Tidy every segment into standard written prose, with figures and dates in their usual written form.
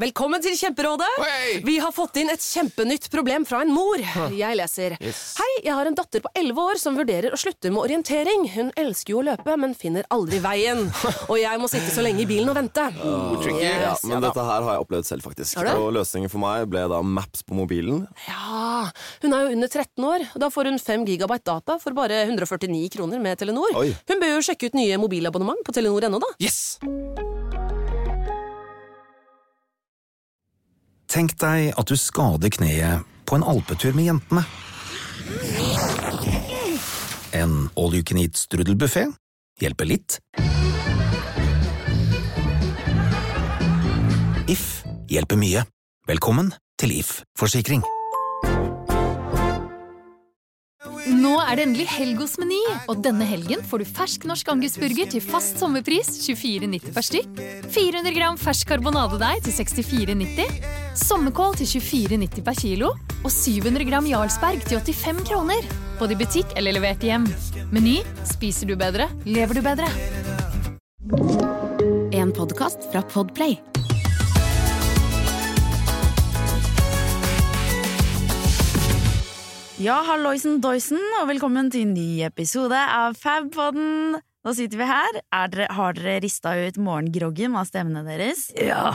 Velkommen til Kjemperådet! Hey! Vi har fått inn et kjempenytt problem fra en mor. Jeg leser. Yes. Hei, jeg har en datter på 11 år som vurderer å slutte med orientering. Hun elsker jo å løpe, men finner aldri veien. Og jeg må sitte så lenge i bilen og vente. Tricky. Men dette her har jeg opplevd selv faktisk. Og løsningen for meg ble da Maps på mobilen. Ja, hun er jo under 13 år. Da får hun 5 gigabyte data for bare 149 kroner med Telenor. Oi. Hun bør jo sjekke ut nye mobilabonnement på Telenor.no da. Yes! Tenk deg at du skader kneet på en alpetur med jentene. En all-you-can-eat strudelbuffet hjelper litt. If hjelper mye. Velkommen til If Forsikring. Nå er det endelig helg hos Meny, og denne helgen får du fersk norsk angusburger til fast sommerpris 24,90 per stykk, 400 gram fersk karbonadedeig til 64,90, sommerkål til 24,90 per kilo, og 700 gram Jarlsberg til 85 kroner. Både i butikk eller levert hjem. Meny, spiser du bedre, lever du bedre. En podcast fra Podplay. Ja, halloisen doisen, og velkommen til en ny episode av Fabpodden. Nå sitter vi her. Har dere ristet ut morgengroggen av stemmene deres? Ja.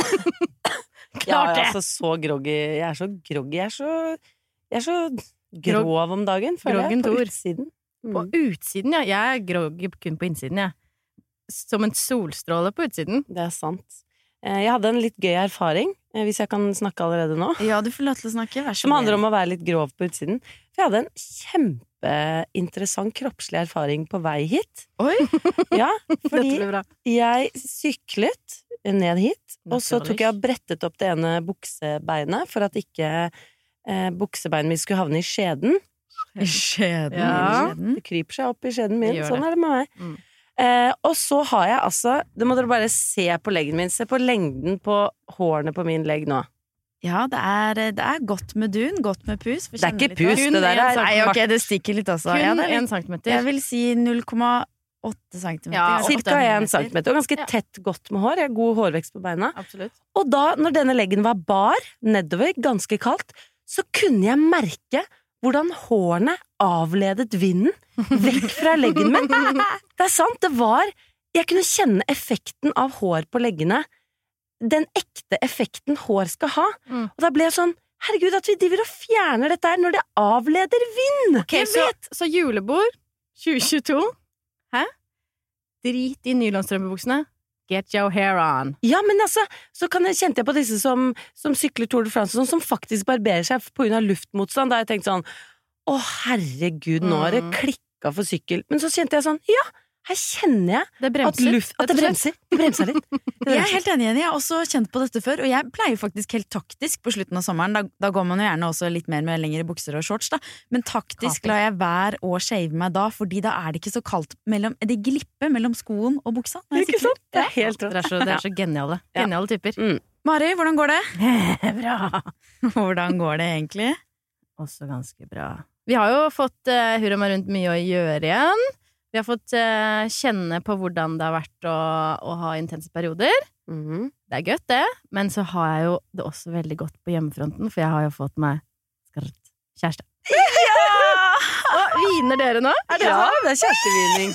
Klart det! Altså, så groggy. Jeg er så groggy. Jeg er så grov om dagen, føler jeg, på utsiden. På utsiden, ja. Jeg er groggy kun på innsiden, ja. Som en solstråle på utsiden. Det er sant. Jeg hadde en litt gøy erfaring, hvis jeg kan snakke allerede nå. Ja, du får lov til å snakke, vær så god. Som handler om å være litt grov på utsiden. For jeg hadde en kjempeinteressant kroppslig erfaring på vei hit. Oi! Ja, fordi jeg syklet ned hit, og så tok jeg og brettet opp det ene buksebeinet for at ikke buksebeinet mitt skulle havne i skjeden. I skjeden? Ja, det kryper seg opp i skjeden min, sånn er det med meg. Og så har jeg altså, det må dere bare se på leggen min, se på lengden på hårene på min legg nå. Ja, det er godt med dun, godt med pus. Det er ikke pus, det der er... Nei, ok, det stikker litt også. Kun ja, 1 centimeter. Jeg vil si 0,8 centimeter. Ja, cirka 1 centimeter, og ganske tett godt med hår. Jeg har god hårvekst på beina. Absolutt. Og da, når denne leggen var bar, nedover, ganske kaldt, så kunne jeg merke hvordan hårene avledet vinden vekk fra leggen min. Det er sant, det var... Jeg kunne kjenne effekten av hår på leggene. Den ekte effekten hår skal ha. Og da ble jeg sånn, herregud, at vi driver og fjerner dette her når det avleder vind. Ok, så julebord 2022. Hæ? Drit i nylonstrømpebuksene. Get your hair on. Ja, men altså, så kjente jeg på disse som sykler Tour de France, som faktisk barberer seg på grunn av luftmotstand. Da har jeg tenkt sånn, å herregud, nå har det klikket for sykkel. Men så kjente jeg sånn, ja, her kjenner jeg at det bremser litt. Jeg er helt enig igjen, jeg har også kjent på dette før, og jeg pleier faktisk helt taktisk på slutten av sommeren, da går man jo gjerne også litt mer med lengre bukser og shorts da, men taktisk lar jeg være å shave meg da, fordi da er det ikke så kaldt det glipper mellom skoen og buksa. Ikke sant? Det er helt Det er så geniale typer. Mari, hvordan går det? Bra. Hvordan går det egentlig? Også ganske bra. Vi har jo fått hurra meg rundt mye å gjøre igjen. Vi har fått kjenne på hvordan det har vært å ha intense perioder. Det er gøtt det, men så har jeg jo det også veldig godt på hjemmefronten, for jeg har jo fått meg kjæreste. Ja! Og viner dere nå? Ja, det er kjærestevining.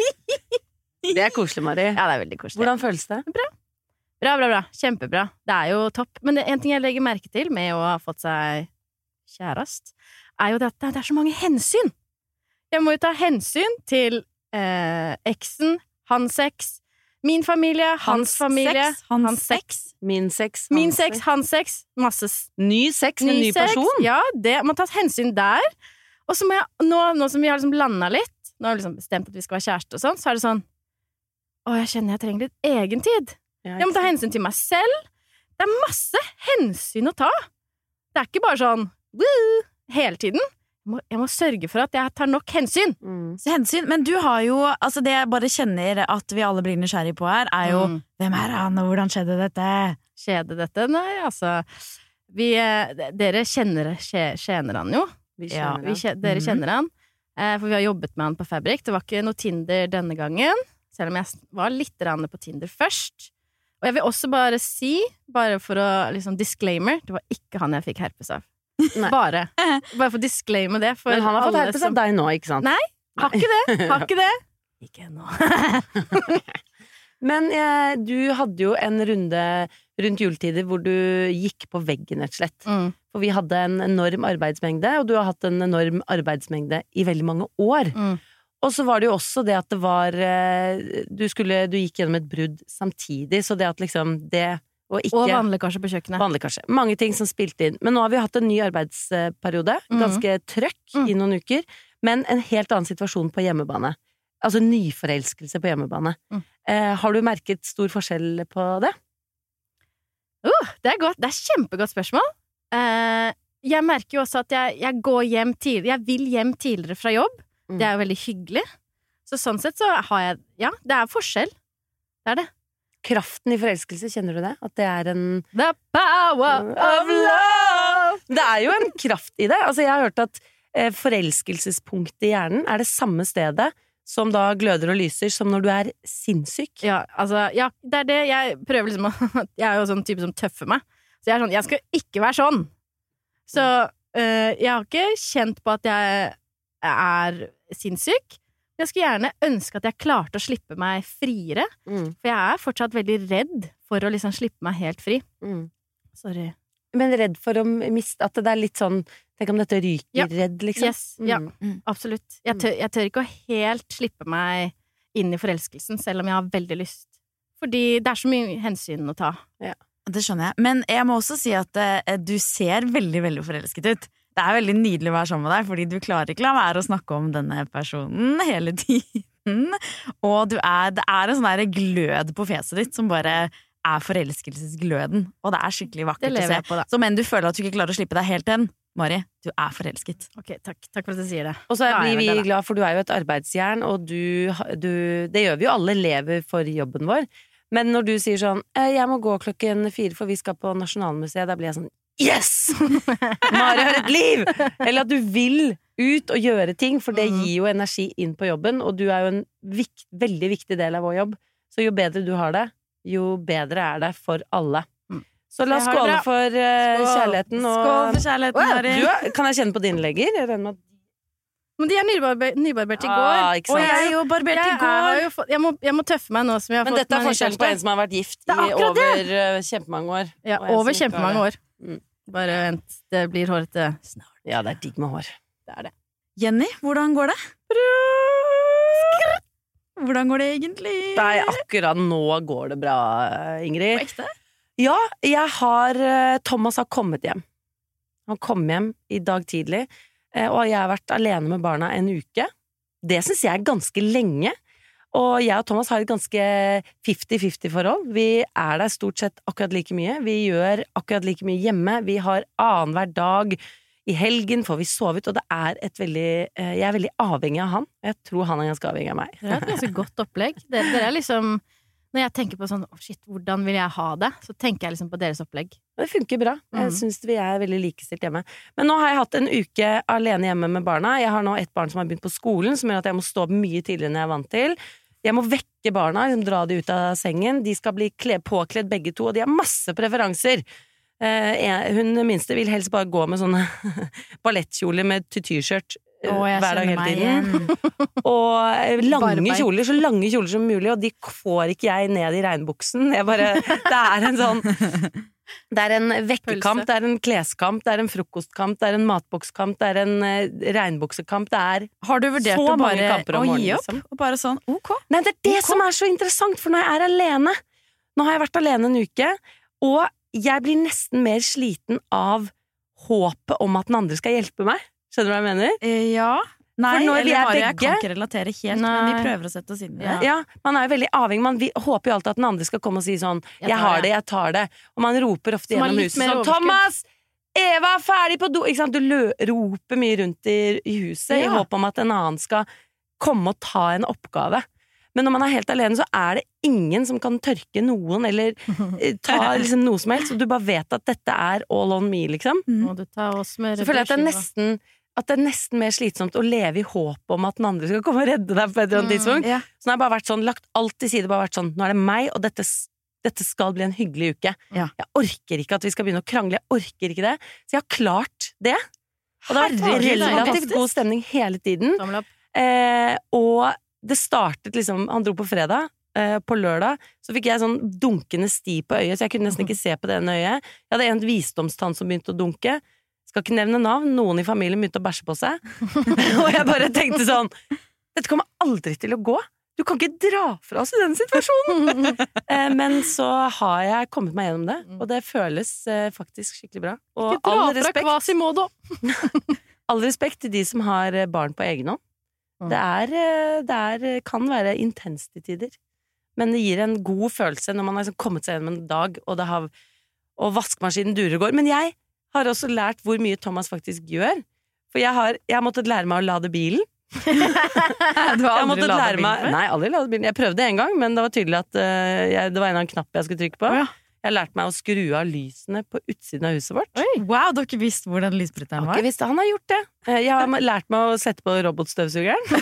Det er koselig, Mari. Ja, det er veldig koselig. Hvordan føles det? Bra. Kjempebra. Det er jo topp. Men en ting jeg legger merke til med å ha fått seg kjærest, er jo det at det er så mange hensyn. Jeg må jo ta hensyn til eksen, hans sex, min familie, hans familie, hans sex, min sex, hans sex, masse ny sex med ny person. Ja, det må tas hensyn der. Og så må jeg, nå som vi har liksom landet litt, nå har vi liksom bestemt at vi skal være kjæreste og sånn, så er det sånn, jeg kjenner jeg trenger litt egentid. Jeg må ta hensyn til meg selv. Det er masse hensyn å ta. Det er ikke bare sånn, hele tiden. Jeg må sørge for at jeg tar nok hensyn. Så hensyn, men du har jo, altså det jeg bare kjenner at vi alle blir nysgjerrig på her, er jo, hvem er han, og hvordan skjedde dette? Nei, altså, dere kjenner han jo. Dere kjenner han, for vi har jobbet med han på Fabrik. Det var ikke noe Tinder denne gangen, selv om jeg var litt på Tinder først. Og jeg vil også bare si, bare for å liksom disclaimer, det var ikke han jeg fikk herpes av. Bare for å disclaime det. Men han har fått herpes av deg nå, ikke sant? Nei, har ikke det. Ikke ennå. Men du hadde jo en runde rundt juletider hvor du gikk på veggen rett og slett. For vi hadde en enorm arbeidsmengde, og du har hatt en enorm arbeidsmengde i veldig mange år. Og så var det jo også det at det var du gikk gjennom et brudd samtidig, så det at liksom det og vannlekkasje på kjøkkenet. Vannlekkasje. Mange ting som spilte inn. Men nå har vi hatt en ny arbeidsperiode, ganske trøkk i noen uker, men en helt annen situasjon på hjemmebane. Altså nyforelskelse på hjemmebane. Har du merket stor forskjell på det? Det er kjempegodt spørsmål. Jeg merker jo også at jeg går hjem tidligere. Jeg vil hjem tidligere fra jobb. Det er jo veldig hyggelig. Så sånn sett så har jeg... Ja, det er forskjell. Det er det. Kraften i forelskelse, kjenner du det? At det er en... The power of love! Det er jo en kraft i det. Altså, jeg har hørt at forelskelsespunktet i hjernen er det samme stedet som da gløder og lyser som når du er sinnssyk. Ja, altså, ja, det er det jeg prøver liksom å... Jeg er jo sånn type som tøffer meg. Så jeg er sånn, jeg skal ikke være sånn. Så jeg har ikke kjent på at jeg er sinnssyk. Jeg skulle gjerne ønske at jeg klarte å slippe meg friere, for jeg er fortsatt veldig redd for å liksom slippe meg helt fri. Sorry. Men redd for å miste, at det er litt sånn, tenk om dette ryker redd, liksom. Yes, ja, absolutt. Jeg tør ikke å helt slippe meg inn i forelskelsen, selv om jeg har veldig lyst. Fordi det er så mye hensyn å ta. Ja, det skjønner jeg. Men jeg må også si at du ser veldig, veldig forelsket ut. Det er veldig nydelig å være sammen med deg, fordi du klarer ikke la være å snakke om denne personen hele tiden. Og det er en sånn der glød på fjeset ditt som bare er forelskelsesgløden. Og det er skikkelig vakkert å se. Så men du føler at du ikke klarer å slippe deg helt hen, Mari, du er forelsket. Ok, takk for at du sier det. Og så blir vi glad, for du er jo et arbeidsjern, og det gjør vi jo alle, lever for jobben vår. Men når du sier sånn, jeg må gå 4:00 for vi skal på Nasjonalmuseet, da blir jeg sånn, yes! Mari har et liv! Eller at du vil ut og gjøre ting, for det gir jo energi inn på jobben, og du er jo en veldig viktig del av vår jobb. Så jo bedre du har det, jo bedre er det for alle. Så la oss skåle for kjærligheten. Skål for kjærligheten, Mari. Kan jeg kjenne på dine legger? Jeg regner med at men de er nybarbert i går. Og jeg er jo barbert i går. Jeg må tøffe meg nå som jeg har fått. Men dette er forskjellen på en som har vært gift i over kjempemange år. Ja, over kjempemange år. Bare vent, det blir hårete snart. Ja, det er digg med hår. Det er det. Jenny, hvordan går det? Hvordan går det egentlig? Nei, akkurat nå går det bra, Ingrid. På ekte? Ja, Thomas har kommet hjem. Han kom hjem i dag tidlig. Og jeg har vært alene med barna en uke. Det synes jeg er ganske lenge. Og jeg og Thomas har et ganske 50-50 forhold. Vi er der stort sett akkurat like mye. Vi gjør akkurat like mye hjemme. Vi har annenhver dag. I helgen får vi sovet, og det er jeg er veldig avhengig av han. Jeg tror han er ganske avhengig av meg. Det er et ganske godt opplegg. Dere er liksom... Når jeg tenker på sånn, hvordan vil jeg ha det? Så tenker jeg liksom på deres opplegg. Det funker bra. Jeg synes vi er veldig likestilt hjemme. Men nå har jeg hatt en uke alene hjemme med barna. Jeg har nå et barn som har begynt på skolen, som gjør at jeg må stå opp mye tidligere enn jeg er vant til. Jeg må vekke barna, dra de ut av sengen. De skal bli påkledd begge to, og de har masse preferanser. Hun minste vil helst bare gå med sånne ballettkjoler med tutyskjørt hver dag hele tiden. Og lange kjoler, så lange kjoler som mulig, og de får ikke jeg ned i regnbuksen. Det er en sånn det er en vekkekamp, det er en kleskamp, det er en frokostkamp, det er en matbokskamp, det er en regnbuksekamp, det er har du vurdert så mange kamper om morgenen, gi opp? liksom. Og bare sånn, ok. Nei, det er det som er så interessant, for når jeg er alene, nå har jeg vært alene en uke, og jeg blir nesten mer sliten av håpet om at den andre skal hjelpe meg. Skjønner du hva jeg mener? Ja. Nei, For når vi er jeg begge kan ikke relatere helt, men vi prøver å sette oss inn i det. Ja, man er jo veldig avhengig. Vi håper jo alltid at den andre skal komme og si sånn jeg har det, jeg tar det. Og man roper ofte gjennom huset sånn Thomas! Eva er ferdig på do! Ikke sant? Du roper mye rundt i huset i håp om at en annen skal komme og ta en oppgave. Men når man er helt alene, så er det ingen som kan tørke noen eller ta liksom noe som helst. Og du bare vet at dette er all on me, liksom. Må du ta oss med så føler jeg at det er nesten mer slitsomt å leve i håp om at den andre skal komme og redde deg på et eller annet tidspunkt. Så nå har jeg bare vært sånn, lagt alt til side, bare vært sånn, nå er det meg, og dette dette skal bli en hyggelig uke. Ja. Jeg orker ikke at vi skal begynne å krangle, jeg orker ikke det. Så jeg har klart det. Og det har vært relativt god stemning hele tiden. Og det startet liksom, han dro på fredag, på lørdag, så fikk jeg sånn dunkende sti på øyet, så jeg kunne nesten ikke se på det ene øyet. Jeg hadde en visdomstann som begynte å dunke. Skal ikke nevne navn, noen i familien begynte å bæsje på seg. Og jeg bare tenkte sånn, dette kommer aldri til å gå. Du kan ikke dra fra oss i den situasjonen. Men så har jeg kommet meg gjennom det, og det føles faktisk skikkelig bra. Og all respekt til de som har barn på egen hånd. Det kan være intenst i tider, men det gir en god følelse når man har kommet seg gjennom en dag, og vaskemaskinen durer og går. Men jeg har også lært hvor mye Thomas faktisk gjør, for jeg har måttet lære meg å lade bilen. Du har aldri ladet bilen? Nei, aldri ladet bilen. Jeg prøvde en gang, men det var tydelig at det var en av en knapp jeg skulle trykke på. Jeg har lært meg å skru av lysene på utsiden av huset vårt. Oi. Wow, du har ikke visst hvor den lysbryteren var? Jeg har ikke visst det, han har gjort det. Jeg har lært meg å sette på robotstøvsugeren.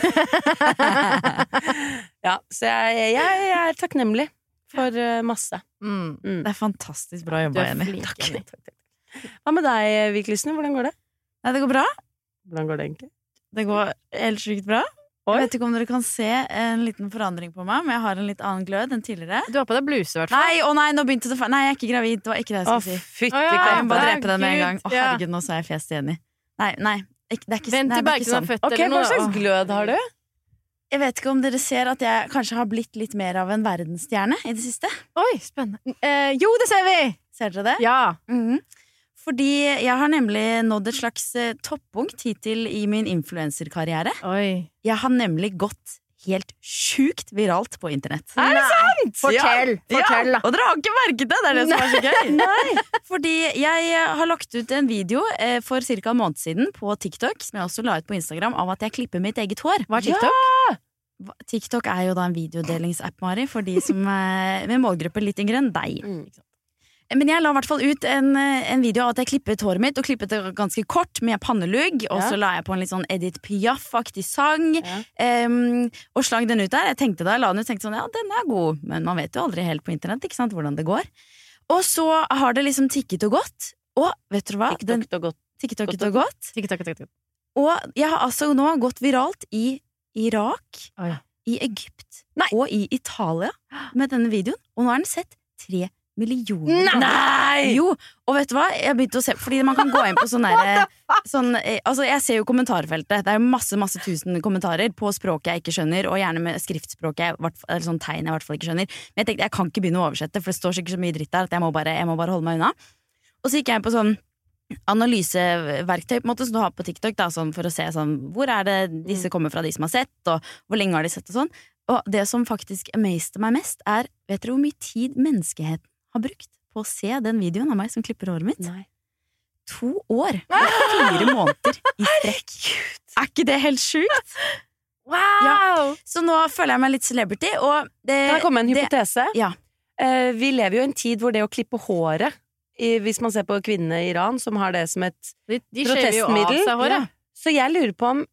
Ja, så jeg er takknemlig for masse. Det er fantastisk bra jobba, Jenny. Takk. Hva med deg, Viklysene? Hvordan går det? Nei, det går bra. Hvordan går det egentlig? Det går helt sykt bra. Jeg vet ikke om dere kan se en liten forandring på meg, men jeg har en litt annen glød enn tidligere. Du har på deg bluse, i hvert fall. Nei, nå begynte det Nei, jeg er ikke gravid. Det var ikke det jeg skulle si. Fytti Jeg må bare katta. drepe den med en gang. Herregud, nå sa jeg fjes til Jenny. Nei, det er ikke Vent til Bergson har født eller Hva noe. slags glød har du? Jeg vet ikke om dere ser at jeg kanskje har blitt litt mer av en verdensstjerne i det siste. Oi, spennende. Jo, det ser vi! Ser dere det? Ja. Fordi jeg har nemlig nådd et slags toppunkt hittil i min influenserkarriere. Oi. Jeg har nemlig gått helt sjukt viralt på internett. Er det sant? Fortell da. Og dere har ikke merket det, det er det som er så gøy. Nei. Fordi jeg har lagt ut en video for cirka en måned siden på TikTok, som jeg også la ut på Instagram, av at jeg klipper mitt eget hår. Hva er TikTok? TikTok er jo da en videodelingsapp, Mari, for de som med målgruppe litt yngre enn deg. Men jeg la i hvert fall ut en video av at jeg klippet håret mitt, og klippet det ganske kort med pannelugg, og så la jeg på en litt sånn Edith Piaf-aktig sang, og slang den ut der. Jeg tenkte da jeg la den ut, tenkte sånn, ja, den er god, men man vet jo aldri helt på internett, ikke sant, hvordan det går. Og så har det liksom tikket og gått, og vet du hva? Tikket og gått. Og jeg har altså nå gått viralt i Irak, i Egypt, og i Italia med denne videoen, og nå er den sett 3 millioner. Nei! Jo, og vet du hva? Jeg begynte å se, fordi man kan gå inn på altså jeg ser jo kommentarfeltet. Det er masse tusen kommentarer på språket jeg ikke skjønner, og gjerne med skriftspråket, eller sånn tegn jeg i hvert fall ikke skjønner. Men jeg tenkte, jeg kan ikke begynne å oversette, for det står sikkert så mye dritt der at jeg må bare holde meg unna. Og så gikk jeg på sånn analyseverktøy på en måte, som du har på TikTok da, sånn, for å se sånn, hvor er det disse kommer fra, de som har sett, og hvor lenge har de sett og sånn. Og det som faktisk amazte meg mest er, vet dere hvor mye tid menneskeheten har brukt på å se den videoen av meg som klipper håret mitt? Nei. 2 år og 4 måneder i strekk. Er ikke det helt sjukt? Wow! Ja. Så nå føler jeg meg litt celebrity, og Kan jeg komme med en hypotese? Ja. Vi lever jo i en tid hvor det å klippe håret, hvis man ser på kvinnene i Iran, som har det som et De skjever jo av protestmiddel, seg håret. så jeg lurer på om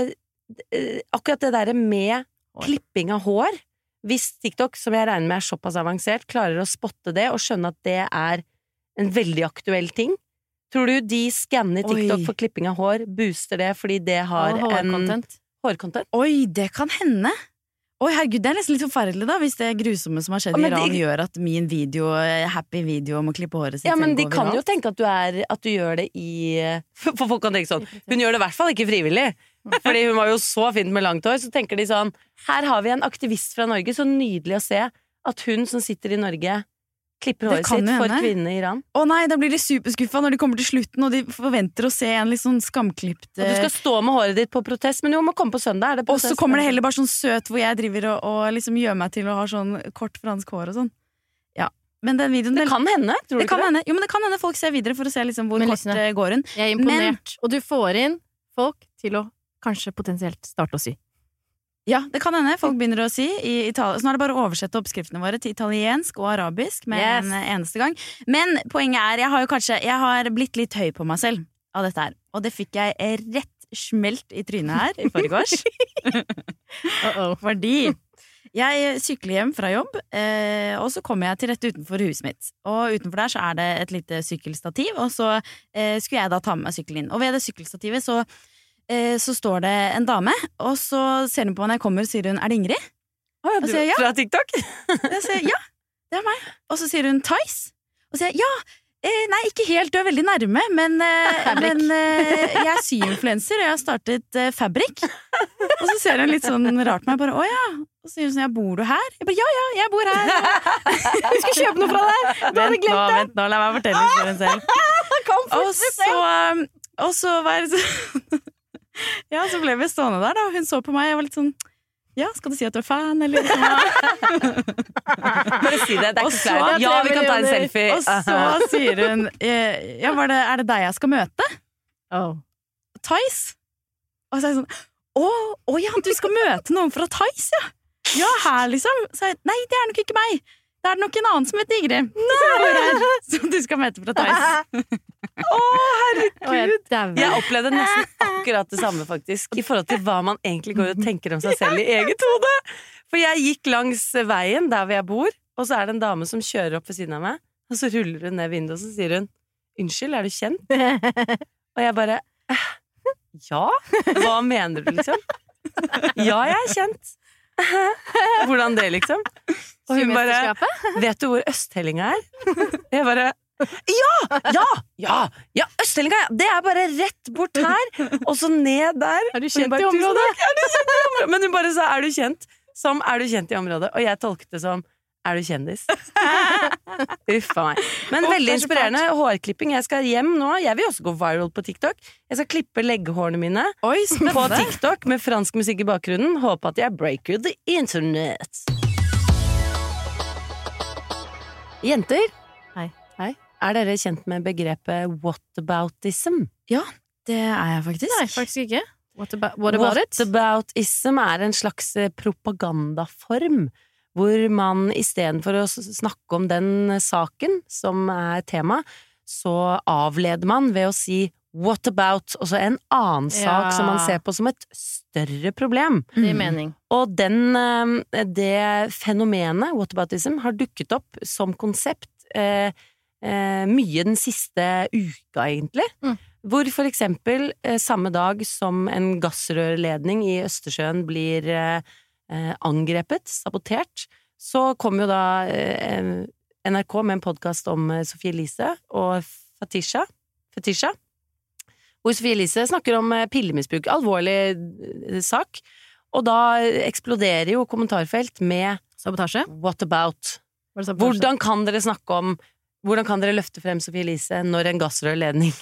akkurat det der med klipping av hår, hvis TikTok, som jeg regner med er såpass avansert, klarer å spotte det og skjønne at det er en veldig aktuell ting. Tror du de skanner TikTok for klipping av hår, booster det fordi det har en hårcontent? Oi, det kan hende. Oi, herregud, det er nesten litt forferdelig da, hvis det grusomme som har skjedd i Iran gjør at min video, happy video om å klippe håret sitt. Ja, men de kan jo tenke at du gjør det i... For folk kan tenke sånn, hun gjør det i hvert fall ikke frivillig. Fordi hun var jo så fint med langt hår, så tenker de sånn, her har vi en aktivist fra Norge, så nydelig å se at hun som sitter i Norge klipper håret sitt for kvinnene i Iran. Å nei, da blir de superskuffa når de kommer til slutten, og de forventer å se en litt sånn skamklipt... Og du skal stå med håret ditt på protest, men jo, må komme på søndag, er det protest? Og så kommer det heller bare sånn søt, hvor jeg driver og liksom gjør meg til å ha sånn kort fransk hår og sånn. Ja. Men den videoen... Det kan hende, tror du ikke det? Jo, men det kan hende folk ser videre for å se liksom hvor kort går hun. Jeg er imponert. Og du får inn folk til å kanskje potensielt starte å sy. Ja, det kan hende. Folk begynner å si i Italia. Så nå er det bare å oversette oppskriftene våre til italiensk og arabisk med en eneste gang. Men poenget er, jeg har blitt litt høy på meg selv av dette her. Og det fikk jeg rett smelt i trynet her i forgårs. Fordi Jeg sykler hjem fra jobb, og så kommer jeg til rett utenfor huset mitt. Og utenfor der så det et lite sykkelstativ, og så skulle jeg da ta med meg sykkelen inn. Og ved det sykkelstativet så står det en dame, og så ser hun på meg når jeg kommer, sier hun, det Ingrid? Og så sier jeg, ja. Fra TikTok? Jeg sier, ja, det meg. Og så sier hun, Thais? Og så sier jeg, ja. Nei, ikke helt, du veldig nærme, men jeg syinfluencer, og jeg har startet Fabrik. Og så ser hun litt sånn rart på meg, bare, åja. Og så sier hun sånn, bor du her? Jeg bare, ja, jeg bor her. Jeg skal kjøpe noe fra deg. Du hadde glemt det. Vent nå, la meg fortelle historien selv. Og så var det sånn, ja, så ble vi stående der da, og hun så på meg, jeg var litt sånn, ja, skal du si at du fan, eller? Bare si det, det ikke flaut. Ja, vi kan ta en selfie. Og så sier hun, ja, det deg jeg skal møte? Thais? Og så jeg sånn, ja, du skal møte noen fra Thais, ja? Ja, her liksom. Så jeg, nei, det nok ikke meg. Det nok en annen som heter Ingrid. Som du skal møte fra Thais. Herregud. Jeg opplevde nesten akkurat det samme faktisk, i forhold til hva man egentlig går og tenker om seg selv i eget hode. For jeg gikk langs veien der hvor jeg bor, og så det en dame som kjører opp ved siden av meg, og så ruller hun ned vinduet, og så sier hun, unnskyld, du kjent? Og jeg bare, ja? Hva mener du liksom? Ja, jeg kjent. Hvordan det liksom? Og hun bare, vet du hvor Østhellinga Jeg bare, ja, Østhellinga, det bare rett bort her, og så ned der. Du kjent i området? Men hun bare sa, du kjent? Som, du kjent i området? Og jeg tolket det som, du kjendis? Uffa meg. Men veldig inspirerende hårklipping. Jeg skal hjem nå. Jeg vil også gå viral på TikTok. Jeg skal klippe legghårene mine på TikTok med fransk musikk i bakgrunnen. Håper at jeg breaker the internet. Jenter? Hei. Dere kjent med begrepet whataboutism? Ja, det jeg faktisk. Nei, faktisk ikke. What about it? Whataboutism en slags propagandaform, hvor man i stedet for å snakke om den saken som tema, så avleder man ved å si what about, og så en annen sak som man ser på som et større problem. Det gir mening. Og det fenomenet, whataboutism, har dukket opp som konsept mye den siste uka, egentlig. Hvor for eksempel samme dag som en gassrørledning i Østersjøen blir angrepet, sabotert, så kom jo da NRK med en podcast om Sophie Elise og Fetisha, hvor Sophie Elise snakker om pillemisbruk, alvorlig sak, og da eksploderer jo kommentarfelt med sabotasje. What about? Hvordan kan dere snakke om, hvordan kan dere løfte frem Sophie Elise når en gassrørledning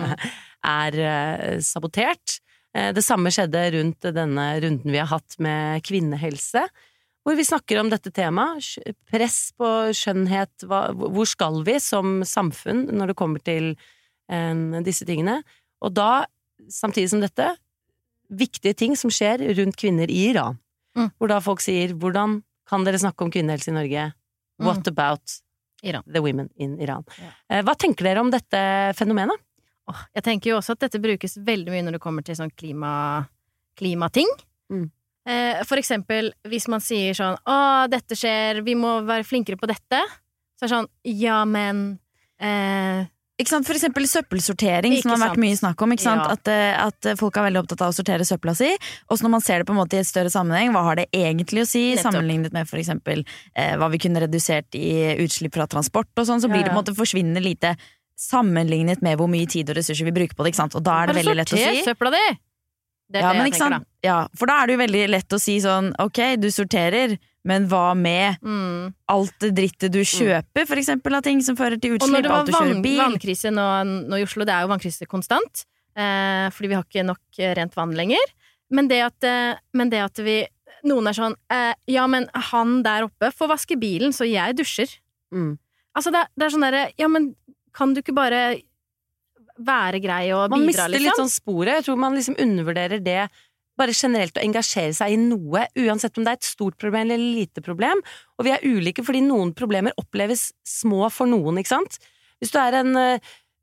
sabotert? Det samme skjedde rundt denne runden vi har hatt med kvinnehelse, hvor vi snakker om dette temaet, press på skjønnhet, hvor skal vi som samfunn når det kommer til disse tingene? Og da, samtidig som dette, viktige ting som skjer rundt kvinner i Iran, hvor da folk sier, hvordan kan dere snakke om kvinnehelse i Norge? What about Iran. The women in Iran? Hva tenker dere om dette fenomenet? Jeg tenker jo også at dette brukes veldig mye når det kommer til sånn klimating. For eksempel, hvis man sier sånn, dette skjer, vi må være flinkere på dette, så det sånn, ja, men ikke sant, for eksempel søppelsortering, som har vært mye snakk om, ikke sant, at folk veldig opptatt av å sortere søpla si, og så når man ser det på en måte i et større sammenheng, hva har det egentlig å si, sammenlignet med for eksempel hva vi kunne redusert i utslipp fra transport og sånn, så blir det på en måte forsvinnende lite sammenlignet med hvor mye tid og ressurser vi bruker på det, ikke sant, og da det veldig lett å si. Har du sortert søpla di? Det det jeg tenker da. Ja, for da det jo veldig lett å si sånn, ok, du sorterer, men hva med alt det drittet du kjøper, for eksempel av ting som fører til utslipp, alt du kjører bil. Og når det var vannkrise nå i Oslo, det jo vannkrise konstant, fordi vi har ikke nok rent vann lenger, men det at vi, noen sånn, ja, men han der oppe får vaske bilen, så jeg dusjer. Altså, det sånn der, ja, men kan du ikke bare være grei og bidra, liksom? Man mister litt sånn sporet. Jeg tror man liksom undervurderer det, bare generelt å engasjere seg i noe, uansett om det et stort problem eller lite problem. Og vi ulike fordi noen problemer oppleves små for noen, ikke sant? Hvis du en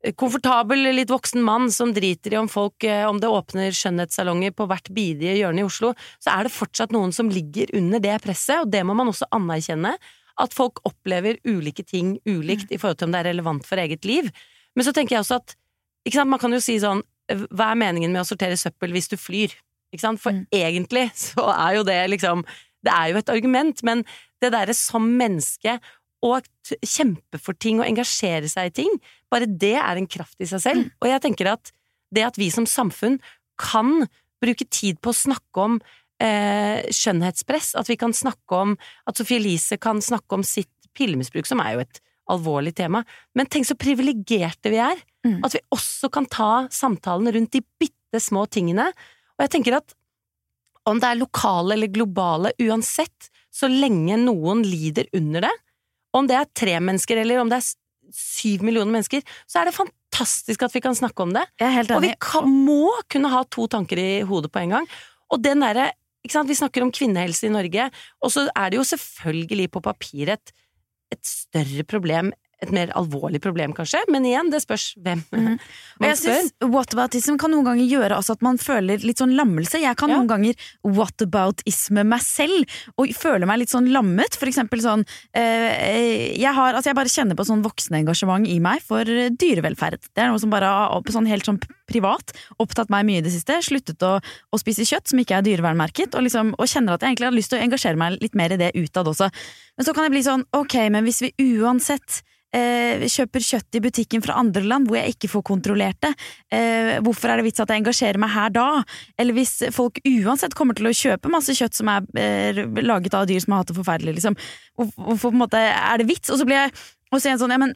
komfortabel, litt voksen mann som driter I om det åpner skjønnhetssalonger på hvert bidige hjørne I Oslo, så det fortsatt noen som ligger under det presset, og det må man også anerkjenne, at folk opplever ulike ting ulikt I forhold til om det relevant for eget liv. Men så tenker jeg også at, ikke sant, man kan jo si sånn, hva meningen med å sortere søppel hvis du flyr? Ikke sant? For egentlig så jo det liksom, det jo et argument, men det der som menneske å kjempe for ting og engasjere seg I ting, bare det en kraft I seg selv. Og jeg tenker at det at vi som samfunn kan bruke tid på å snakke om skjønnhetspress, at vi kan snakke om, at Sophie Elise kan snakke om sitt pillemisbruk, som jo et alvorlig tema, men tenk så privilegerte vi at vi også kan ta samtalen rundt de bitte små tingene, og jeg tenker at om det lokale eller globale, uansett, så lenge noen lider under det, om det 3 mennesker, eller om det 7 millioner mennesker, så det fantastisk at vi kan snakke om det. Jeg helt enig. Og vi må kunne ha 2 tanker I hodet på en gang. Og den der, ikke sant, vi snakker om kvinnehelse I Norge, og så det jo selvfølgelig på papiret et større problem, et mer alvorlig problem kanskje, men igjen, det spørs hvem man jeg synes whataboutism kan noen ganger gjøre altså at man føler litt sånn lammelse. Jeg kan noen ganger whataboutisme meg selv, og føler meg litt sånn lammet, for eksempel sånn, jeg bare kjenner på sånn voksenengasjement I meg for dyrevelferd. Det noe som bare sånn helt sånn privat, opptatt meg mye I det siste, sluttet å spise kjøtt som ikke dyrevernmerket, og kjenner at jeg egentlig har lyst til å engasjere meg litt mer I det utad også. Men så kan jeg bli sånn, ok, men hvis vi uansett kjøper kjøtt I butikken fra andre land hvor jeg ikke får kontrollert det, hvorfor det vits at jeg engasjerer meg her da? Eller hvis folk uansett kommer til å kjøpe masse kjøtt som laget av dyr som har hatt det forferdelig, liksom, hvorfor på en måte det vits? Og så blir jeg også en sånn, ja, men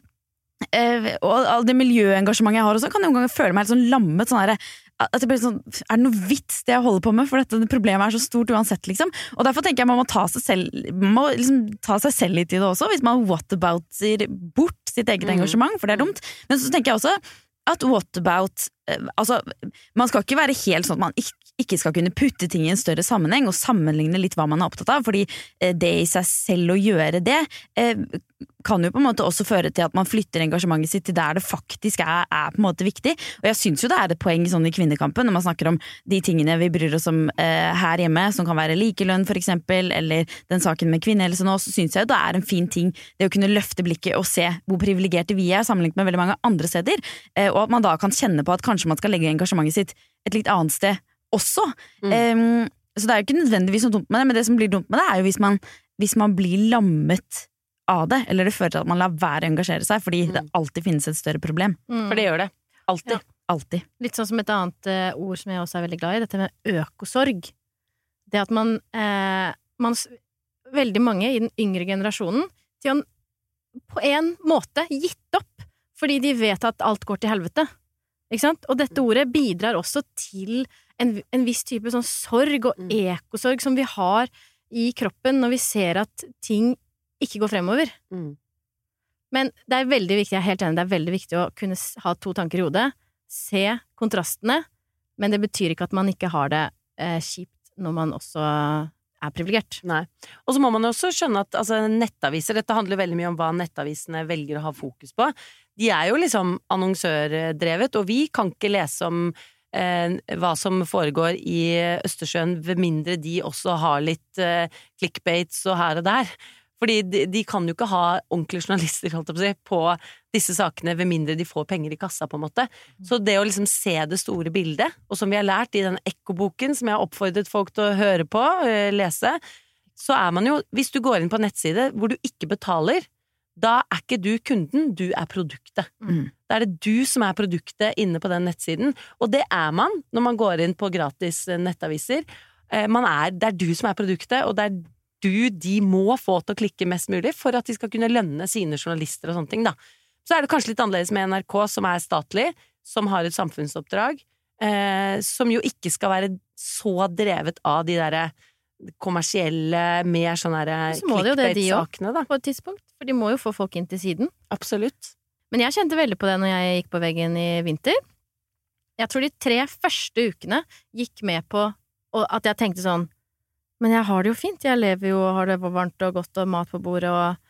og all det miljøengasjementet jeg har også, kan jeg noen ganger føle meg helt sånn lammet, sånn at det blir sånn, det noe vits det jeg holder på med, for dette problemet så stort uansett, liksom. Og derfor tenker jeg man må ta seg selv litt I det også, hvis man whatabouter bort sitt eget engasjement, for det dumt. Men så tenker jeg også at whatabout, altså, man skal ikke være helt sånn at man ikke skal kunne putte ting I en større sammenheng og sammenligne litt hva man opptatt av, fordi det I seg selv å gjøre det kan jo på en måte også føre til at man flytter engasjementet sitt til der det faktisk på en måte viktig, og jeg synes jo det et poeng sånn I kvinnekampen når man snakker om de tingene vi bryr oss om her hjemme, som kan være likelønn for eksempel, eller den saken med kvinnehelse nå, så synes jeg jo det en fin ting det å kunne løfte blikket og se hvor privilegerte vi sammenlignet med veldig mange andre steder, og at man da kan kjenne på at kanskje man skal legge engasjementet sitt et litt annet sted også. Så det jo ikke nødvendigvis noe dumt med det, men det som blir dumt med det jo hvis man blir lammet av det, eller det fører til at man lar være å engasjere seg, fordi det alltid finnes et større problem. For det gjør det. Alltid. Ja. Alltid. Litt sånn som et annet ord som jeg også veldig glad I, dette med økosorg. Det at man veldig mange I den yngre generasjonen til på en måte gitt opp, fordi de vet at alt går til helvete. Ikke sant? Og dette ordet bidrar også til en viss type sånn sorg og ekosorg som vi har I kroppen når vi ser at ting ikke går fremover. Men det veldig viktig, jeg helt enig, det veldig viktig å kunne ha 2 tanker I hodet, se kontrastene, men det betyr ikke at man ikke har det kjipt når man også privilegert. Nei. Og så må man også skjønne at altså, nettaviser, dette handler veldig mye om hva nettavisene velger å ha fokus på. De jo liksom annonsørdrevet, og vi kan ikke lese om hva som foregår I Østersjøen, ved mindre de også har litt clickbaits og her og der. Fordi de kan jo ikke ha ordentlige journalister på disse sakene ved mindre de får penger I kassa på en måte. Så det å liksom se det store bildet, og som vi har lært I den Ekko-boken som jeg har oppfordret folk til å høre på, lese, så man jo, hvis du går inn på en nettside hvor du ikke betaler, da ikke du kunden, du produktet. Da det du som produktet inne på den nettsiden, og det man når man går inn på gratis nettaviser. Det du som produktet, og det de må få til å klikke mest mulig for at de skal kunne lønne sine journalister og sånne ting da. Så det kanskje litt annerledes med NRK som statlig, som har et samfunnsoppdrag, som jo ikke skal være så drevet av de der kommersielle, mer sånne clickbait-sakene da. På et tidspunkt, for de må jo få folk inn til siden. Absolutt. Men jeg kjente veldig på det når jeg gikk på veggen I vinter. Jeg tror de 3 første ukene gikk med på at jeg tenkte sånn, men jeg har det jo fint, jeg lever jo og har det varmt og godt og mat på bordet og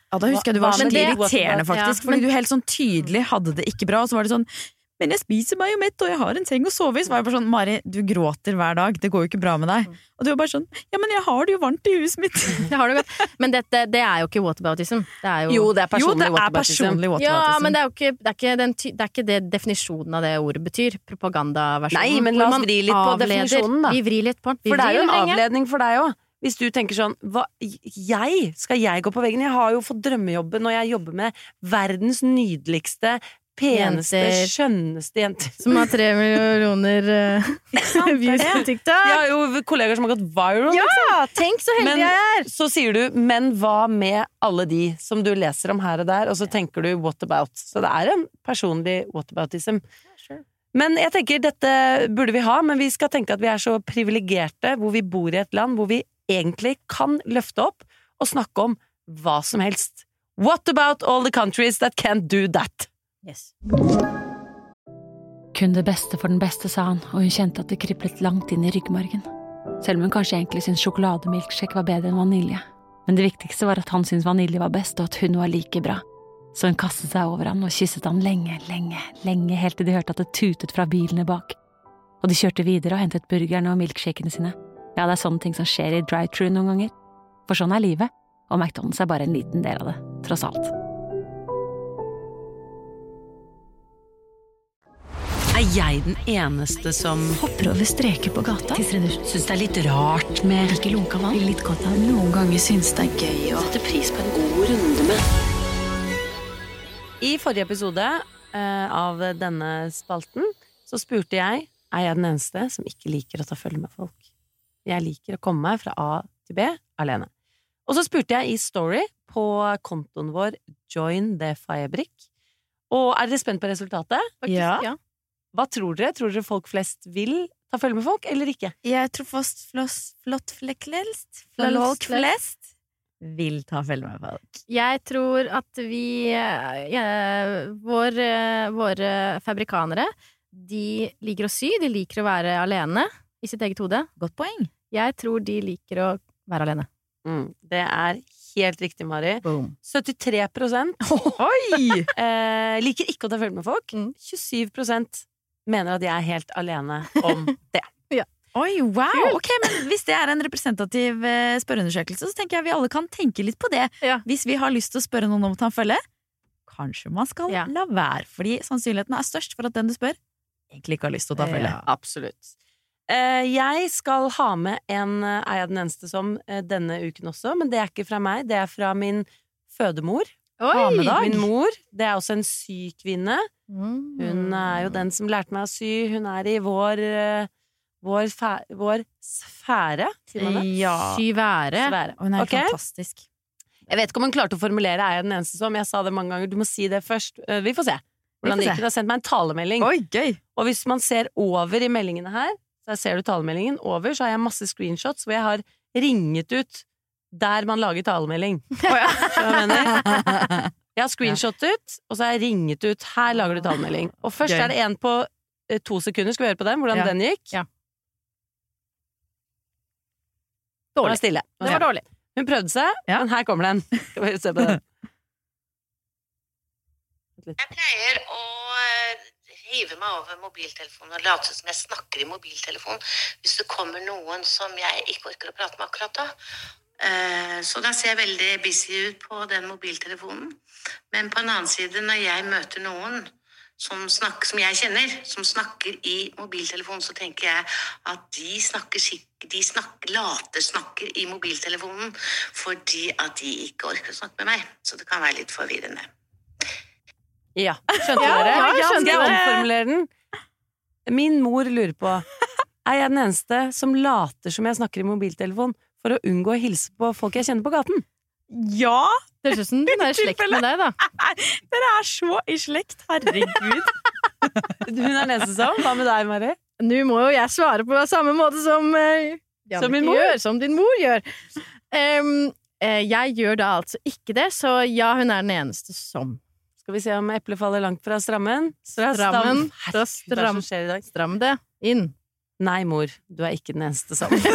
Ja, da husker jeg du var Men skikkelig det- irriterende faktisk, fordi du helt sånn tydelig hadde det ikke bra, og så var det sånn, men jeg spiser meg jo mett, og jeg har en seng å sove i, så var jeg bare sånn, Mari, du gråter hver dag, det går jo ikke bra med deg. Og du var bare sånn, ja, men jeg har det jo varmt i huset mitt. Det har du godt. Men det er jo ikke whataboutism. Det er jo det er personlig whataboutism. Ja, men det er jo ikke, det er ikke det definisjonen av det ordet betyr. Propagandaversjonen. Nei, men la oss vri litt på definisjonen, da. Vi vrir litt på den. For det er jo en avledning for deg også. Hvis du tenker sånn, skal jeg gå på veggen? Jeg har jo fått drømmejobben, og jeg jobber med verdens nydeligste, peneste, Jenter. skjønneste jenter. Som har 3 millioner views på TikTok. Jeg har jo kollegaer som har gått viral. Ja, tenk så heldig jeg er! Så sier du, men hva med alle de som du leser om her og der, og så tenker du what about? Så det er en personlig whataboutism. Men jeg tenker, dette burde vi ha, men vi skal tenke at vi er så privilegerte, hvor vi bor i et land, hvor vi egentlig kan løfte opp og snakke om hva som helst. What about all the countries that can't do that? Yes. Kun det beste for den beste, sa han, og hun kjente at det kriblet langt inn i ryggmargen. Selv om hun kanskje egentlig syntes sjokolademilkshake var bedre enn vanilje. Men det viktigste var at han syntes vanilje var best, og at hun var like bra. Så hun kastet seg over han og kysset han lenge, helt til de hørte at det tutet fra bilene bak. Og de kjørte videre og hentet burgerne og milkshakene sine. Ja, det er sånne ting som skjer i drive-thru noen ganger. For sånn er livet, og McDonald's er bare en liten del av det, tross alt. Er jeg den eneste som Hopper over streker på gata. synes det er litt rart med Ikke lunka vann. Litt godt av noen ganger synes det er gøy å sette pris på en god runde med? I forrige episode av denne spalten så spurte jeg, er jeg den eneste som ikke liker å ta følge med folk? Jeg liker å komme meg fra A til B alene. Og så spurte jeg i story på kontoen vår Join the Firebrick. Og er dere spent på resultatet? Faktisk, ja. Hva tror dere? Tror dere folk flest vil ta følge med folk, eller ikke? Jeg tror flott flest vil ta følge med folk. Jeg tror at våre fabrikanere, de liker å sy, de liker å være alene i sitt eget hode. Godt poeng. Jeg tror de liker å være alene. Det er helt riktig, Mari. Boom. 73% liker ikke å ta følge med folk. 27% mener at jeg er helt alene om det. Oi, wow! Ok, men hvis det er en representativ spørreundersøkelse, så tenker jeg vi alle kan tenke litt på det. Ja. Hvis vi har lyst til å spørre noen om å ta en følge, kanskje man skal la være, fordi sannsynligheten er størst for at den du spør, egentlig ikke har lyst til å ta følge. Absolutt. Jeg skal ha med er jeg den eneste som denne uken også, men det er ikke fra meg, det er fra min fødemor. Min mor, det er også en sykvinne. Hun er jo den som lærte meg å sy. Hun er i vår sfære, sier man det? Ja. Syvære. Hun er fantastisk. Jeg vet ikke om hun klarte å formulere er jeg den eneste som. Jeg sa det mange ganger, du må si det først. Vi får se hvordan det gikk. Hun har sendt meg en talemelding. Oi, gøy. Og hvis man ser over i meldingene her, så ser du talemeldingen over, så har jeg masse screenshots hvor jeg har ringet ut der man lager talemelding. Jeg har screenshottet, og så har jeg ringet ut her lager du talemelding. Og først er det en på 2 sekunder. Skal vi høre på den? Hvordan den gikk? Ja. Dårlig. Stille. Det var dårlig. Hun prøvde seg, men her kommer den. Skal vi se på den. Jeg pleier å hive meg over mobiltelefonen og late som jeg snakker i mobiltelefon hvis det kommer noen som jeg ikke orker å prate med akkurat da. Så da ser jeg veldig busy ut på den mobiltelefonen. Men på en annen side, når jeg møter noen som jeg kjenner, som snakker i mobiltelefonen, så tenker jeg at de snakker i mobiltelefonen fordi at de ikke orker å snakke med meg. Så det kan være litt forvirrende. Ja, skjønte dere? Skal jeg omformulere den? Min mor lurer på, er jeg den eneste som later som jeg snakker i mobiltelefon for å unngå å hilse på folk jeg kjenner på gaten? Ja! Det høres ut som hun er i slekt med deg, da. Dere er så i slekt, herregud. Hun er den eneste som? Hva med deg, Mari? Nå må jo jeg svare på samme måte som min mor? Som din mor gjør. Jeg gjør da altså ikke det, så ja, hun er den eneste som. Skal vi se om eplet faller langt fra strammen? Stram det inn. Nei, mor, du ikke den eneste som. Den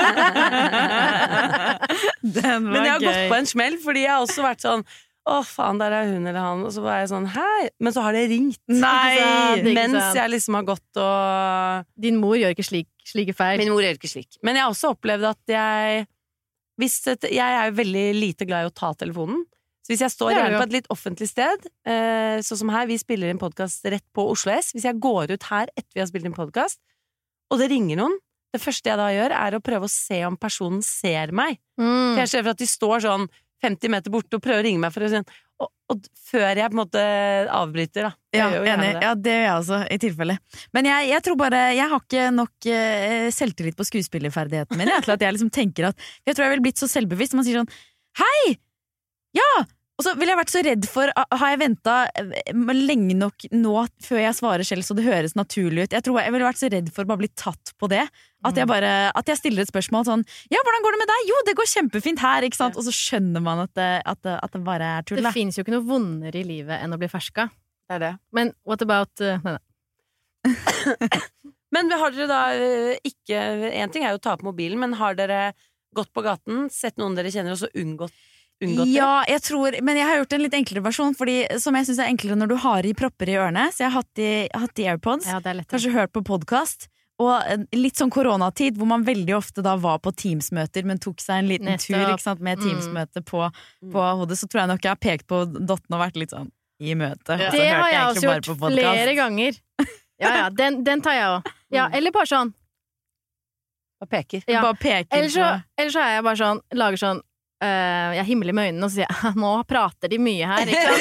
var Men jeg har gøy. gått på en smell, fordi jeg har også vært sånn faen, der hun eller han. Og så var jeg sånn, hei. Men så har det ringt. Nei, ikke Mens sant. jeg liksom har gått og Din mor gjør ikke slike feil. Min mor gjør ikke slik. Men jeg har også opplevd at jeg er jo veldig lite glad i å ta telefonen. Så hvis jeg står gjerne på et litt offentlig sted, sånn som her, vi spiller en podcast rett på Oslo S. Hvis jeg går ut her etter vi har spilt en podcast, og det ringer noen, det første jeg da gjør er å prøve å se om personen ser meg. For jeg ser for at de står sånn 50 meter borte og prøver å ringe meg for å si og før jeg på en måte avbryter da. Ja, enig. Ja, det gjør jeg også, i tilfelle. Men jeg tror bare, jeg har ikke nok selvtillit på skuespillerferdigheten min, til at jeg liksom tenker at, jeg tror jeg vil blitt så selvbevisst, man sier sånn, hei! Ja! Og så ville jeg vært så redd for, har jeg ventet lenge nok nå før jeg svarer selv så det høres naturlig ut. Jeg tror jeg ville vært så redd for å bare bli tatt på det. At jeg stiller et spørsmål sånn, ja, hvordan går det med deg? Jo, det går kjempefint her, ikke sant? Og så skjønner man at det bare er tull. Det finnes jo ikke noe vondere i livet enn å bli ferska. Det er det. Men what about nei. Men har dere da ikke, en ting er jo å ta på mobilen, men har dere gått på gaten, sett noen dere kjenner og så unngått Ja, jeg tror, men jeg har gjort en litt enklere versjon, fordi som jeg synes er enklere når du har i propper i ørene, så jeg har hatt i AirPods, Ja, det er lett. kanskje hørt på podcast, og litt sånn koronatid, hvor man veldig ofte da var på Teams-møter, men tok seg en liten tur, ikke sant, med Teams-møte på hodet, så tror jeg nok jeg har pekt på dotten og vært litt sånn i møte. Ja. Det har jeg også gjort flere ganger. Ja, den tar jeg også. Ja, eller bare sånn. Bare peker. Ja. Bare peker Eller så er jeg bare sånn, lager sånn, jeg himler med øynene og sier nå prater de mye her, ikke sant?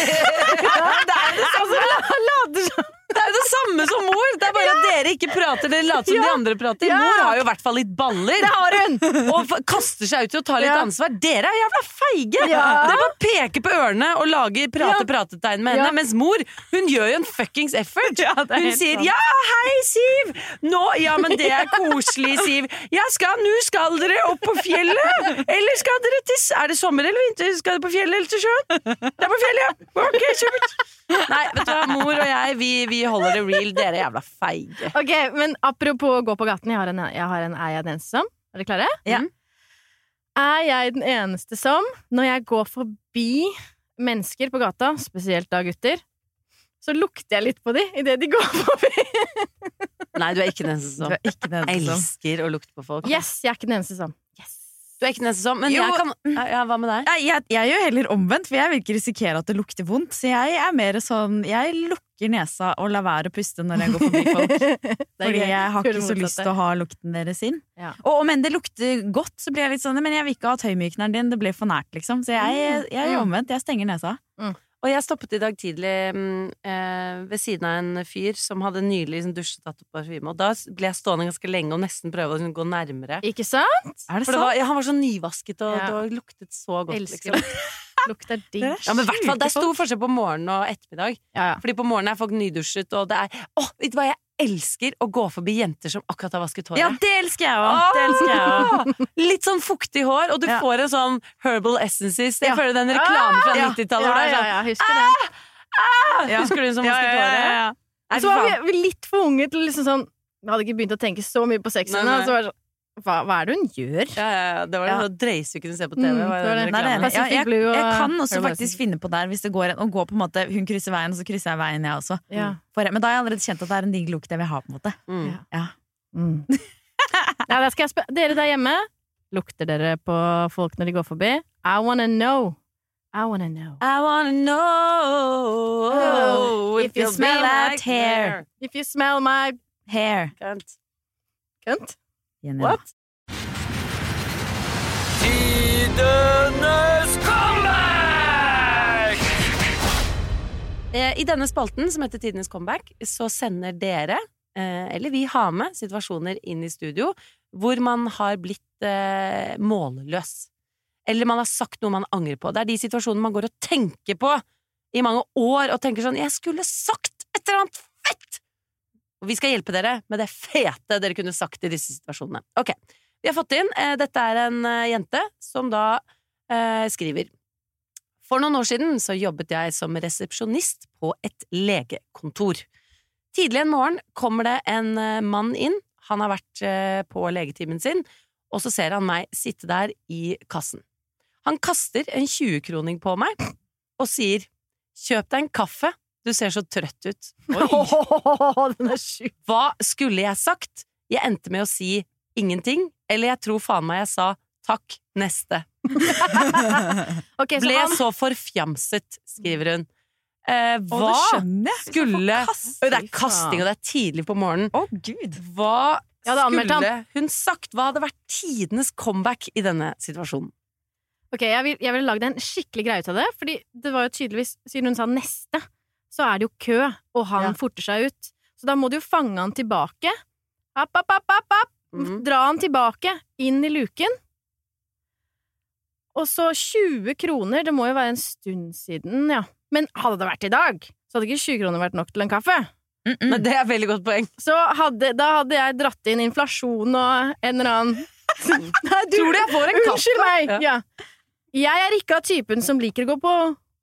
Det er jo det samme som mor. Det er bare at dere ikke prater, dere later som de andre prater. Mor har jo i hvert fall litt baller. Det har hun! Og kaster seg ut til å ta litt ansvar. Dere er jævla feige. Dere bare peker på ørene og lager pratetegn med henne. Mens mor, hun gjør jo en fuckings effort. Hun sier ja, hei Siv. Nå, ja, men det er koselig, Siv. Nå skal dere opp på fjellet. Eller skal dere er det sommer eller vinter? Skal dere på fjellet eller til sjøen? Det er på fjellet, ja. Ok, kjøpt. Nei, vet du hva, mor og jeg, vi holder det real. Dere er jævla feige. Ok, men apropos gå på gaten, er jeg den eneste som? Er dere klare? Ja. Er jeg den eneste som, når jeg går forbi mennesker på gata, spesielt da gutter, så lukter jeg litt på de i det de går forbi? Nei, du er ikke den eneste som. Du er ikke den eneste som. Elsker å lukte på folk. Yes, jeg er ikke den eneste som. Yes. Du er ikke den eneste som, men Jo. jeg kan ja, hva med deg? Jeg gjør heller omvendt, for jeg vil ikke risikere at det lukter vondt. Så jeg er mer sånn, jeg lukker nesa og lar være å puste når jeg går forbi folk. Fordi jeg har ikke så lyst til å ha lukten deres inn. Ja. Og om enn det lukter godt, så blir jeg litt sånn, men jeg vil ikke ha tøymykneren din, det blir for nært, liksom. Så jeg er omvendt, jeg stenger nesa. Og jeg stoppet i dag tidlig ved siden av en fyr som hadde nylig liksom, dusjet tatt opp parfyme, og da ble jeg stående ganske lenge og nesten prøve å gå nærmere. Ikke sant? Er det For sant? han var så nyvasket, og det var luktet så godt. Elsker Liksom. lukter digg. Ja, men i hvert fall, det er stor forskjell på morgen og ettermiddag. Ja. Fordi på morgenen er folk nydusjet, og det er vet du hva, jeg elsker å gå forbi jenter som akkurat har vasket håret. Ja, det elsker jeg også. Litt sånn fuktig hår, og du får en sånn herbal essences. Jeg føler den reklamen fra 90-tallet hvor det er sånn husker det. Husker du som vasket håret? Så var vi litt for unge til liksom sånn, vi hadde ikke begynt å tenke så mye på sexen, og så var det sånn, hva er det hun gjør? Det var det drøystykken du ser på TV. Jeg kan også faktisk finne på der hvis det går og går på en måte, hun krysser veien, og så krysser jeg veien, jeg også. Men da har jeg allerede kjent at det er en digg lukt jeg vil ha, på en måte. Da skal jeg spørre dere der hjemme, lukter dere på folk når de går forbi? I wanna know. I wanna know. I wanna know if you smell that hair. If you smell my hair. Cunt? What? Tidenes comeback! I denne spalten, som heter Tidenes comeback, så sender dere, eller vi har med, situasjoner inn i studio hvor man har blitt målløs. Eller man har sagt noe man angrer på. Det er de situasjonene man går og tenker på i mange år, og tenker sånn, jeg skulle sagt et eller annet fett! Og vi skal hjelpe dere med det fete dere kunne sagt i disse situasjonene. Ok, vi har fått inn, dette er en jente som da skriver: For noen år siden så jobbet jeg som resepsjonist på et legekontor. Tidlig en morgen kommer det en mann inn. han har vært på legetimen sin, og så ser han meg sitte der i kassen. Han kaster en 20-kroning på meg og sier, kjøp deg en kaffe, du ser så trøtt ut. Den er syk. Hva skulle jeg sagt? Jeg endte med å si ingenting, eller jeg tror faen meg jeg sa takk, neste. Okay, Ble så forfjamset, skriver hun. Hva skulle det er kasting, og det er tidlig på morgenen. Gud. Hva skulle hun sagt? Hva hadde vært tidenes comeback i denne situasjonen? Ok, jeg ville lagd en skikkelig greie ut av det, fordi det var jo tydeligvis, siden hun sa neste, så er det jo kø, og han forter seg ut. Så da må du jo fange han tilbake. App. Dra han tilbake, inn i luken. Og så 20 kroner, det må jo være en stund siden, ja. Men hadde det vært i dag, så hadde ikke 20 kroner vært nok til en kaffe. Men det er et veldig godt poeng. Så da hadde jeg dratt inn inflasjon og en eller annen... Nei, tror du jeg får en kaffe? Unnskyld meg! Ja. Jeg er ikke av typen som liker å gå på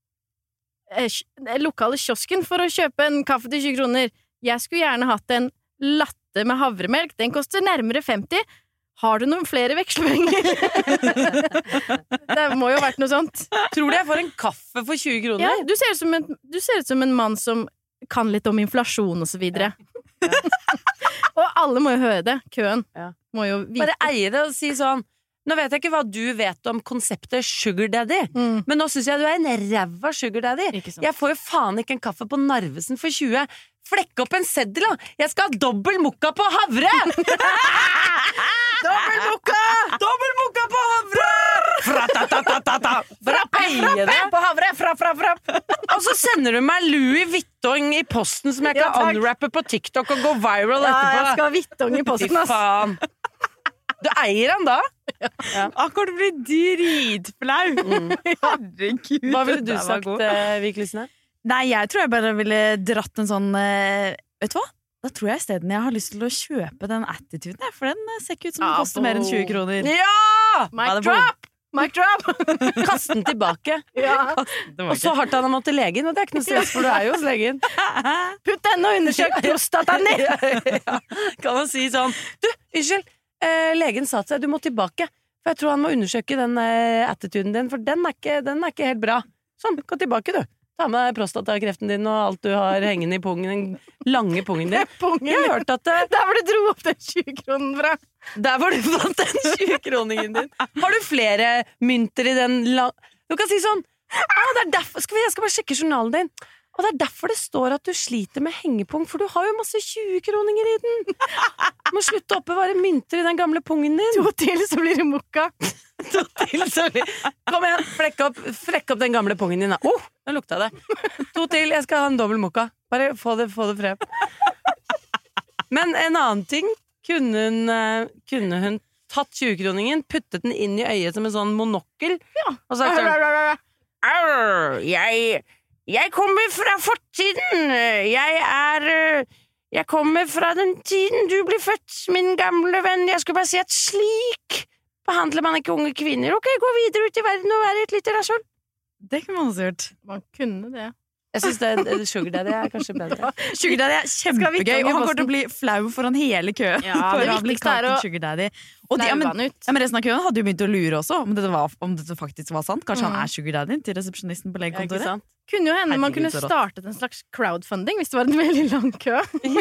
lokale kiosken for å kjøpe en kaffe til 20 kroner. Jeg skulle gjerne hatt en latte med havremelk. Den koster nærmere 50. Har du noen flere vekslepenger? Det må jo ha vært noe sånt. Tror du jeg får en kaffe for 20 kroner? Ja, du ser ut som en mann som kan litt om inflasjon og så videre. Og alle må jo høre det. Køen må jo vite. Bare eie det og si sånn, nå vet jeg ikke hva du vet om konseptet sugar daddy, men nå synes jeg du er en ræva sugar daddy. Jeg får jo faen ikke en kaffe på Narvesen for 20. Flekk opp en seddel da. Jeg skal ha dobbel mokka på havre! Dobbel mokka på havre! For å eie det på havre, frapp. Og så sender du meg Louis Vuitton i posten som jeg kan unwrappe på TikTok og gå viral etterpå. Ja, jeg skal ha Vuitton i posten, ass. Fy faen. Du eier han da? Akkurat du blir dritflau. Herregud. Hva ville du sagt, Viklisne? Nei, jeg tror jeg bare ville dratt en sånn vet du hva? Da tror jeg i stedet jeg har lyst til å kjøpe den attituden, for den ser ikke ut som den koster mer enn 20 kroner. Ja! Mic drop! Kast den tilbake. Og så hardt han har måttet til legen, og det er ikke noe stress, for du er jo hos legen. Putt den og undersøk prostataen din! Kan man si sånn, du, unnskyld, legen sa til deg, du må tilbake, for jeg tror han må undersøke den attituden din, for den er ikke helt bra. Sånn, gå tilbake du. Ta med prostatakreften din og alt du har hengende i pungen, den lange pungen din. Jeg har hørt at der hvor du dro opp den 20-kronen fra. Der hvor du fant den 20-kroningen din. Har du flere mynter i den Du kan si sånn, det er derfor, jeg skal bare sjekke journalen din. Og det er derfor det står at du sliter med hengepung, for du har jo masse 20-kroninger i den. Du må slutte å oppbevare mynter i den gamle pungen din. 2 til, så blir det mokka. 2 til, så blir Kom igjen, frekk opp den gamle pungen din da. Nå lukta det. 2 til, jeg skal ha en dobbel mokka. Bare få det frem. Men en annen ting, kunne hun tatt 20-kroningen, puttet den inn i øyet som en sånn monokkel, og sagt sånn, jeg kommer fra fortiden. Jeg kommer fra den tiden du ble født, min gamle venn. Jeg skulle bare si at slik behandler man ikke unge kvinner. Ok, gå videre ut i verden og være et lite rasshøl. Det kunne man også gjort. Man kunne det. Jeg synes Sugar Daddy er kanskje bedre. Sugar Daddy er kjempegøy, og han kommer til å bli flau foran hele køen. Ja, det viktigste er å Sugar Daddy. Og men resten av køen hadde jo begynt å lure også om dette faktisk var sant. Kanskje han er Sugar Daddy til resepsjonisten på legekontoret. Kunne jo hende man kunne startet en slags crowdfunding hvis det var en veldig lang kø.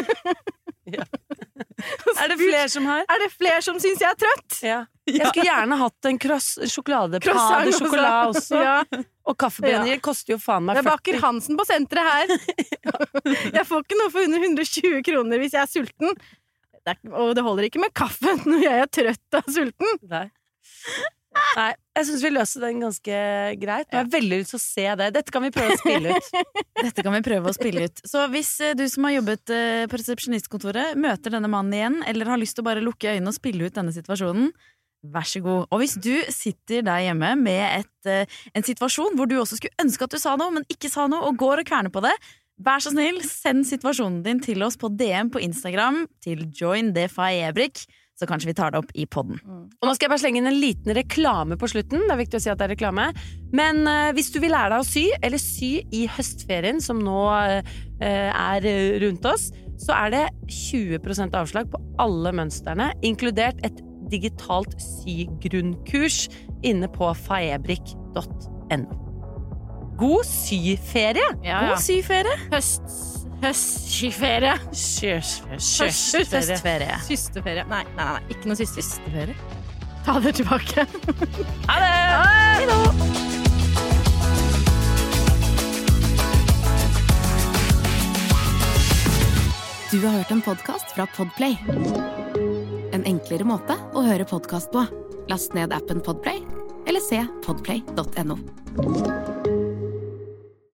Er det flere som har? Er det flere som synes jeg er trøtt? Ja. Jeg skulle gjerne hatt en sjokolade også. Ja. Og kaffebrenner koster jo faen meg 40. Det er Baker Hansen på senteret her. Jeg får ikke noe for under 120 kroner hvis jeg er sulten. Og det holder ikke med kaffe når jeg er trøtt og sulten. Nei, jeg synes vi løser den ganske greit. Jeg har veldig lyst til å se det. Dette kan vi prøve å spille ut. Så hvis du som har jobbet på resepsjonistkontoret møter denne mannen igjen, eller har lyst til å bare lukke øynene og spille ut denne situasjonen, vær så god. Og hvis du sitter der hjemme med en situasjon hvor du også skulle ønske at du sa noe, men ikke sa noe, og går og kverner på det, vær så snill, send situasjonen din til oss på DM på Instagram til Join the Faebrik. så kanskje vi tar det opp i podden. Og nå skal jeg bare slenge inn en liten reklame på slutten. Det er viktig å si at det er reklame. Men hvis du vil lære deg å sy, eller sy i høstferien, som nå er rundt oss, så er det 20% avslag på alle mønsterne, inkludert et digitalt sygrunnkurs inne på faebrik.no. God syferie! God syferie! Høstskiferie. Høstferie. Systeferie. Nei, ikke noe systeferie. Ta det tilbake. Ha det! Hei da! Du har hørt en podcast fra Podplay. En enklere måte å høre podcast på. Last ned appen Podplay, eller se podplay.no.